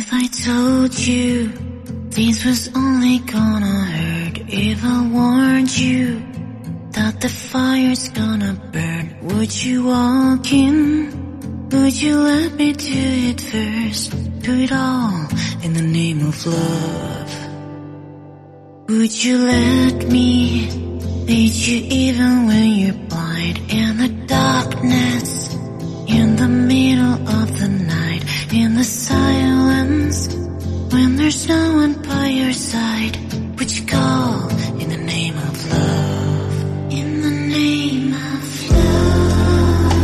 If I told you this was only gonna hurt, if I warned you that the fire's gonna burn, would you walk in? Would you let me do it first? Do it all in the name of love. Would you let me lead you even when you're blind? In the darkness, in the middle of the night, in the silence, when there's no one by your side, would you call in the name of love? In the name of love,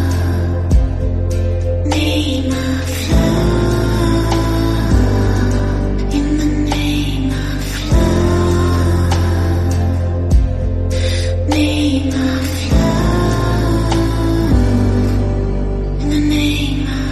name of love, in the name of love, name of love, in the name of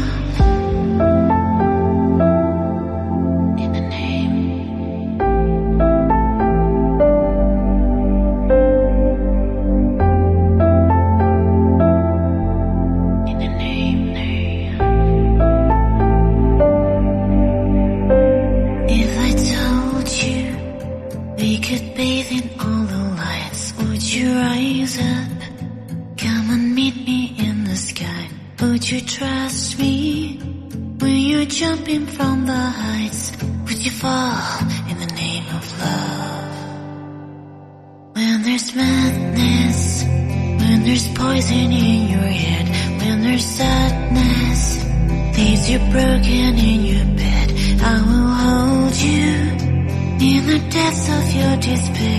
we could bathe in all the lights. Would you rise up? Come and meet me in the sky. Would you trust me when you're jumping from the heights? Would you fall in the name of love? When there's madness, when there's poison in your head, when there's sadness, leaves you broken in your bed, I will hold you in the depths of your despair.